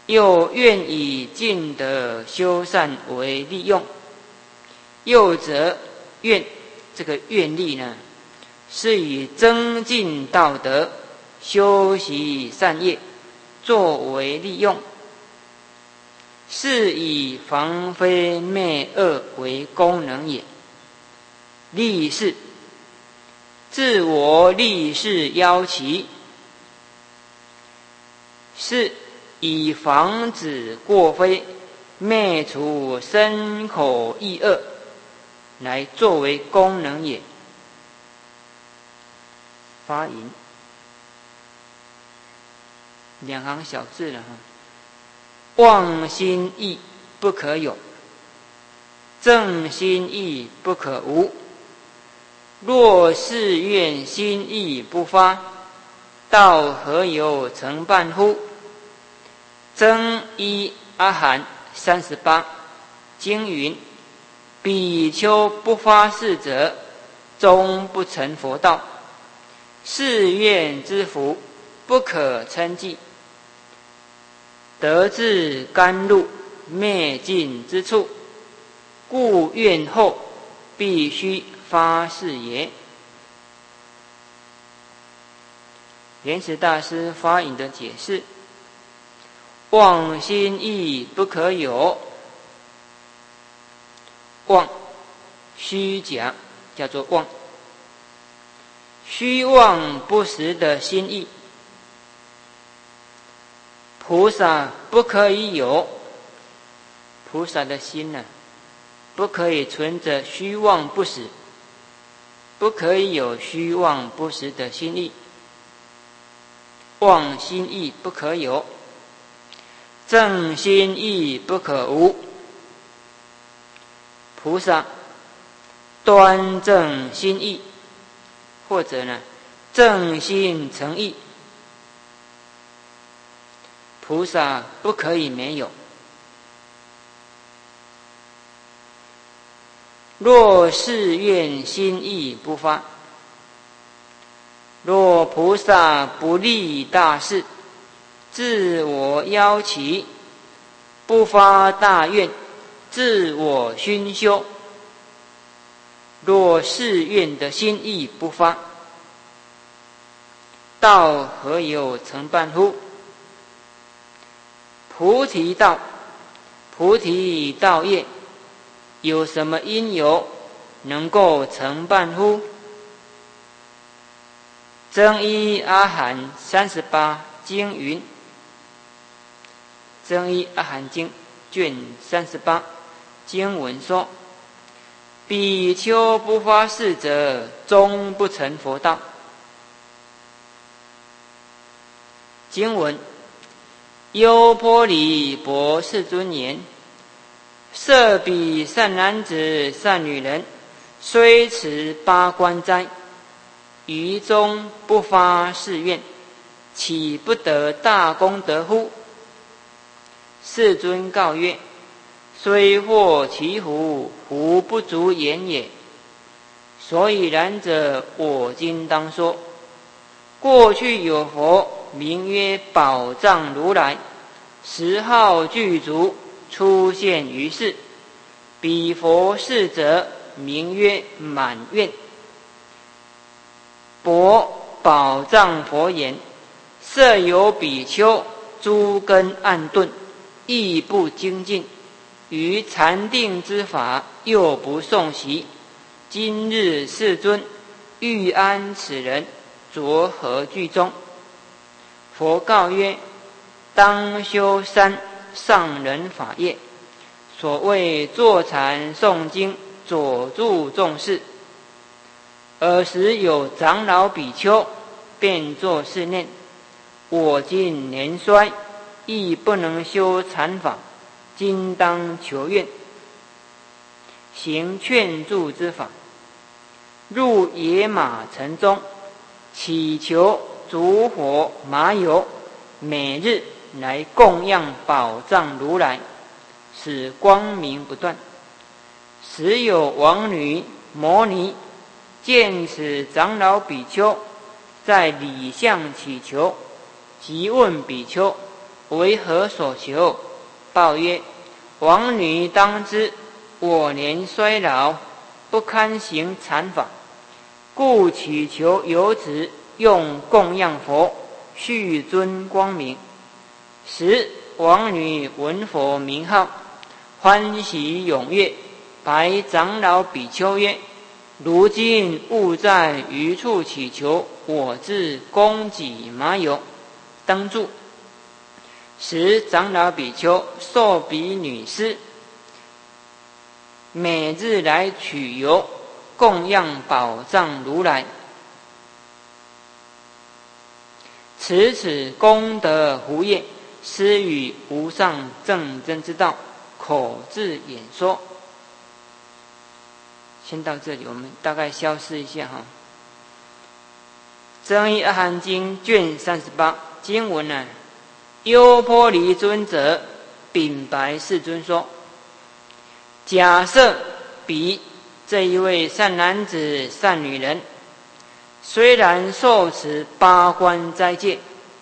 又愿以尽德修善为利用。又则愿，这个愿力呢，是以增进道德、修习善业作为利用，是以防非灭恶为功能也。立事，自我立事要其，是以防止过非，灭除身口意恶，来作为功能也。发音两行小字了哈。妄心意不可有，正心意不可无。若是愿心意不发，道何有成办乎？增一阿含38经云：比丘不发誓者，终不成佛道。誓愿之福，不可称计。得至甘露灭尽之处，故愿后必须发誓也。莲池大师发引的解释：妄心意不可有。妄，虚假，叫做妄。虚妄不实的心意，菩萨不可以有。菩萨的心呢，不可以存着虚妄不实，不可以有虚妄不实的心意。妄心意不可有，正心意不可无。菩萨端正心意，或者呢，正心诚意，菩萨不可以没有。若誓愿心意不发，若菩萨不立大誓，自我邀起，不发大愿，自我熏修。若誓愿的心意不发，道何有成办乎？菩提道，菩提道业，有什么因由能够成办乎？增一阿含38经云，增一阿含经卷38经文说：比丘不发誓者，终不成佛道。经文：优婆离博世尊言：设彼善男子、善女人，虽持8关斋，于中不发誓愿，岂不得大功德乎？世尊告曰：虽获其福，福不足言也。所以然者，我今当说：过去有佛，名曰宝藏如来，10号具足，出现于世。彼佛世者，名曰满愿。宝藏佛言：设有比丘，诸根暗钝，亦不精进，于禅定之法又不诵习。今日世尊欲安此人，着何具中？佛告曰：当修3上人法业。所谓坐禅诵经，佐助众事。尔时有长老比丘，便作是念：我今年衰，亦不能修禅法，今当求愿，行劝助之法，入野马城中，祈求烛火麻油，每日来供养宝藏如来，使光明不断。时有王女摩尼见此长老比丘在礼相祈求，即问比丘： 为何所求？报曰：王女当知，我年衰老，不堪行禅法，故祈求游子用供养佛，续尊光明。时王女闻佛名号，欢喜踊跃，白长老比丘曰：如今勿在余处祈求，我自供给麻油。当住。时长老比丘受彼女施，每日来取油，供养宝藏如来。此功德福业，施与无上正真之道，口自演说。先到这里，我们大概消失一下哈。增一阿含经卷38经文呢，优波离尊者禀白世尊说：假设彼这一位善男子善女人，虽然受持八关斋戒，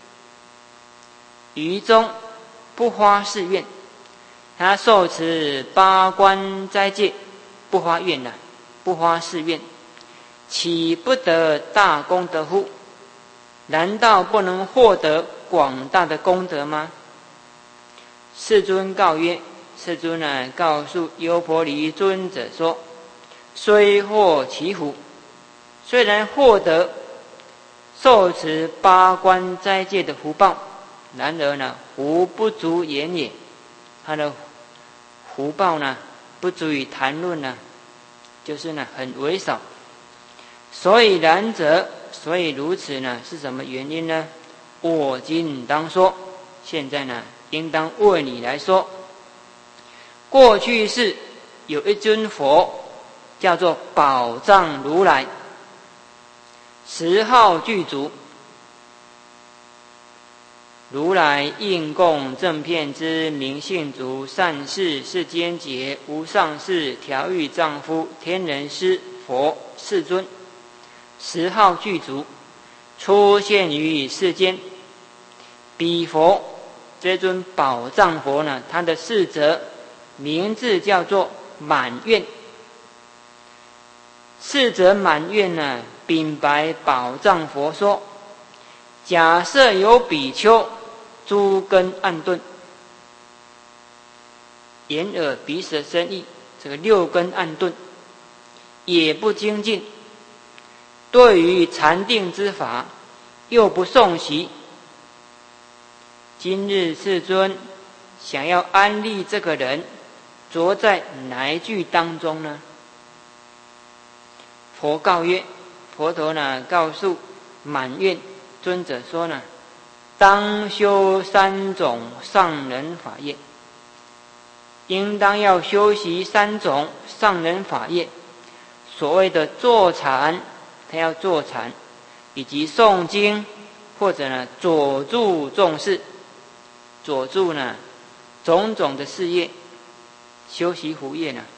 于中不发誓愿。他受持八关斋戒，不发愿呐，不发誓愿，岂不得大功德乎？难道不能获得广大的功德吗？世尊告曰：世尊呢，告诉优婆离尊者说：虽获其福，虽然获得受持八关斋戒的福报，然而呢，福不足言也。他的福报呢，不足以谈论呢，就是呢，很微少。所以然者，所以如此呢，是什么原因呢？我今当说，现在呢，应当为你来说。过去世有一尊佛，叫做宝藏如来，10号具足。如来应供正遍知明信足善事世间劫无上士调御丈夫天人师佛世尊，10号具足，出现于世间。彼佛这尊宝藏佛呢，他的侍者名字叫做满愿。侍者满愿呢，禀白宝藏佛说：假设有比丘诸根暗钝，眼耳鼻舌身意，这个6根暗钝，也不精进，对于禅定之法又不诵习。今日世尊想要安立这个人，着在哪一句当中呢？佛告曰：佛陀呢，告诉满愿尊者说呢，当修3种上人法业，应当要修习3种上人法业。所谓的坐禅，他要坐禅，以及诵经，或者呢佐助众事，佐助呢种种的事业，修习福业呢。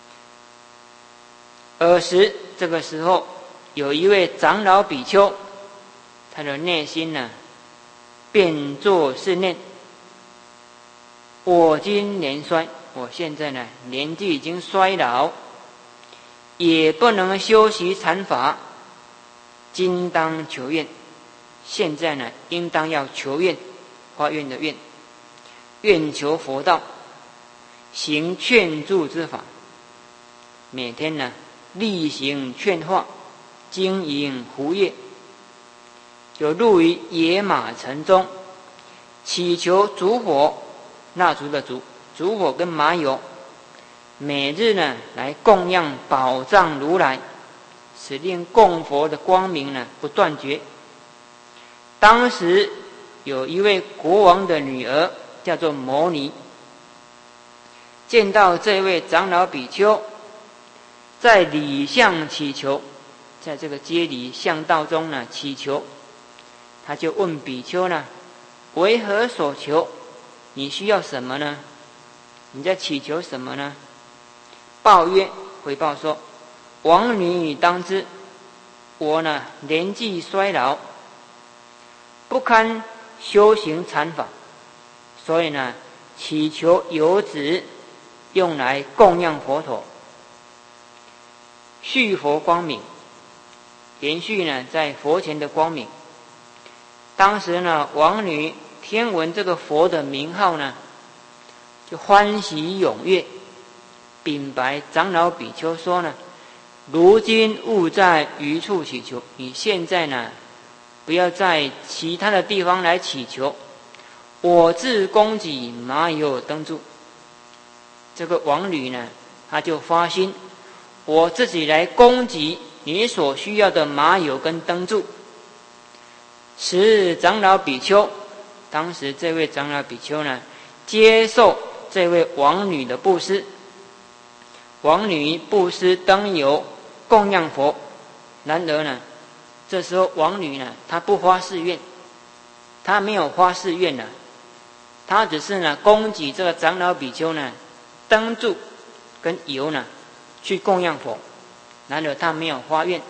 尔时这个时候，有一位长老比丘，他的内心呢便作是念：我今年衰，我现在呢年纪已经衰老，也不能修习禅法，今当求愿。现在呢，应当要求愿，发愿的愿，愿求佛道，行劝助之法。每天呢，例行劝化，经营福业，就入于野马城中，祈求烛火，蜡烛的烛火跟麻油，每日呢来供养宝藏如来，使令供佛的光明呢不断绝。当时有一位国王的女儿叫做摩尼，见到这位长老比丘在礼相祈求，在这个街礼巷道中呢祈求，他就问比丘呢：为何所求？你需要什么呢？你在祈求什么呢？报曰：回报说，王女当知，我呢年纪衰老，不堪修行禅法， 所以呢，祈求油脂用来供养佛陀，续佛光明，延续呢在佛前的光明。当时呢，王女听闻这个佛的名号呢，就欢喜踊跃，禀白长老比丘说呢：如今勿在余处祈求，你现在呢，不要在其他的地方来祈求，我自供给麻油灯柱。这个王女呢，她就发心，我自己来供给你所需要的麻油跟灯柱。时长老比丘，当时这位长老比丘呢，接受这位王女的布施。王女布施灯油供养佛，然而呢，这时候王女呢，她不发誓愿，她没有发誓愿呢，她只是呢供给这个长老比丘呢灯柱跟油呢去供养佛，然而她没有发愿，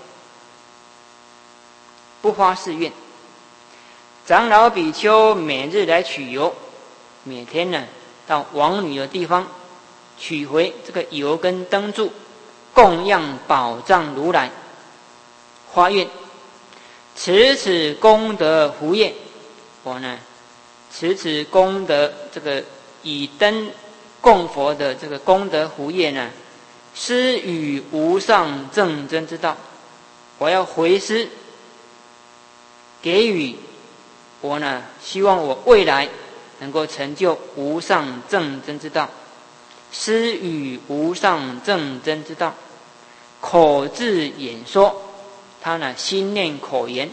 不发誓愿。长老比丘每日来取油，每天呢到王女的地方取回这个油跟灯柱，供养宝藏如来，发愿持此功德福业，我呢持此功德这个以灯供佛的这个功德福业呢，施与无上正真之道，我要回施给予我呢，希望我未来能够成就无上正真之道，施与无上正真之道，口字演说，他呢心念口言，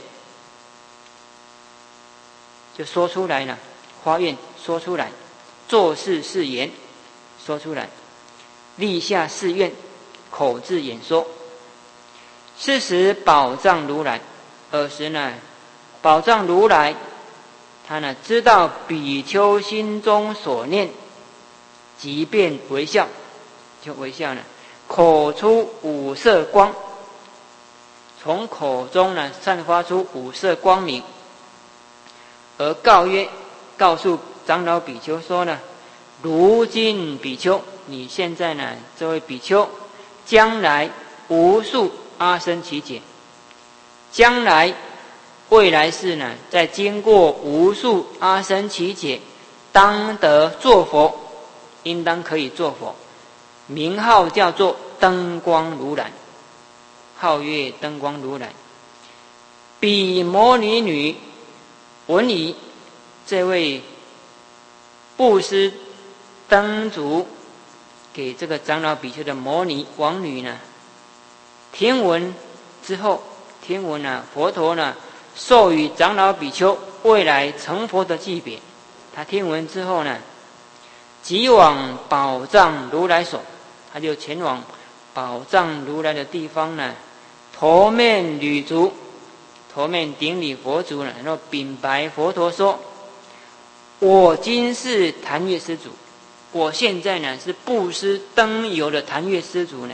就说出来了，发愿说出来，做事誓言说出来，立下誓愿，口字演说。是时宝藏如来，尔时呢，宝藏如来他呢知道比丘心中所念，即便微笑，就微笑呢，口出五色光，从口中呢散发出五色光明，而告诉长老比丘说呢：如今比丘，你现在呢这位比丘，将来无数阿僧祇劫，将来未来世呢，在经过无数阿僧祇劫，当得作佛，应当可以作佛，名号叫做灯光如来，号曰灯光如来。比摩尼女闻已，这位布施灯烛给这个长老比丘的摩尼王女呢，听闻之后，听闻呢佛陀呢授予长老比丘未来成佛的级别，他听闻之后呢，即往宝藏如来所，他就前往宝藏如来的地方呢，头面履足，头面顶礼佛足呢，然后禀白佛陀说：我今是檀越施主，我现在呢是布施灯油的檀越施主呢。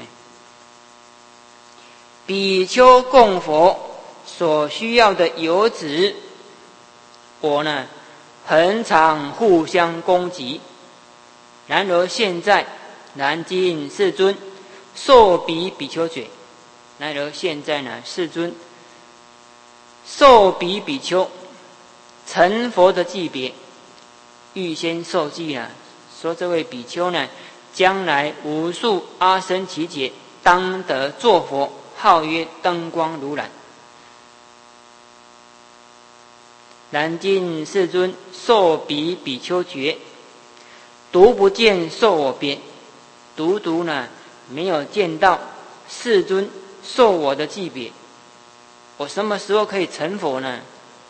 比丘供佛所需要的油脂，我呢恒常互相供给。然而现在南京世尊受比比丘觉，然而现在呢世尊受比比丘成佛的级别，预先受记了，说这位比丘呢将来无数阿僧祇劫当得作佛，号曰灯光如来。南京世尊受比比丘觉，独不见受我别，独呢没有见到世尊受我的级别，我什么时候可以成佛呢？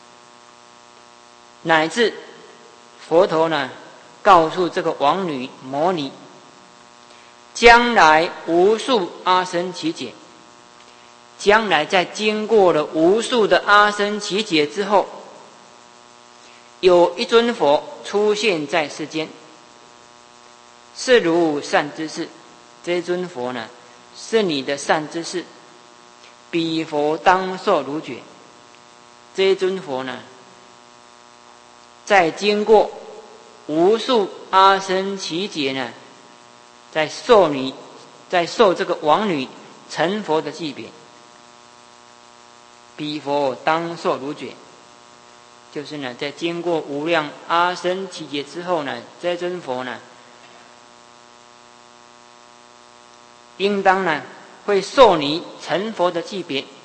乃至佛陀呢告诉这个王女摩尼，将来无数阿僧祇劫，将来在经过了无数的阿僧祇劫之后，有一尊佛出现在世间，是如善知识，这尊佛呢是你的善知识，彼佛当受如觉。这尊佛呢在经过无数阿僧祇劫呢，在受这个王女成佛的祭别。彼佛当受如觉，就是呢，在经过无量阿僧祇劫之后呢，这尊佛呢，应当呢会受你成佛的祭别。